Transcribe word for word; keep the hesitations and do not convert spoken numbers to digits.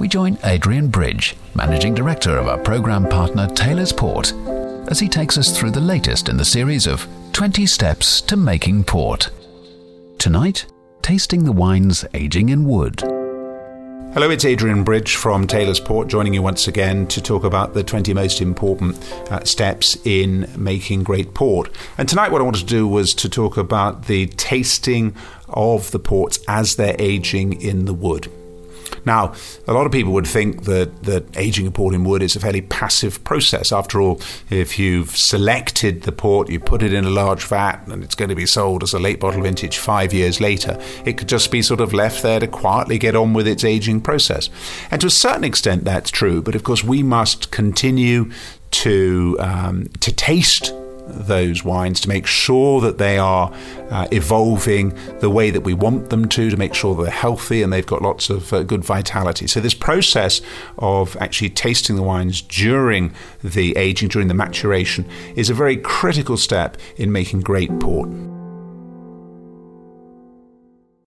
we join Adrian Bridge, Managing Director of our programme partner Taylor's Port, as he takes us through the latest in the series of twenty Steps to Making Port. Tonight, tasting the wines aging in wood. Hello, it's Adrian Bridge from Taylor's Port, joining you once again to talk about the twenty most important uh, steps in making great port. And tonight what I wanted to do was to talk about the tasting of the ports as they're aging in the wood. Now, a lot of people would think that, that aging a port in wood is a fairly passive process. After all, if you've selected the port, you put it in a large vat, and it's going to be sold as a late bottle vintage five years later, it could just be sort of left there to quietly get on with its aging process. And to a certain extent, that's true. But of course, we must continue to um, to taste those wines to make sure that they are uh, evolving the way that we want them to, to make sure they're healthy and they've got lots of uh, good vitality. So this process of actually tasting the wines during the aging, during the maturation, is a very critical step in making great port.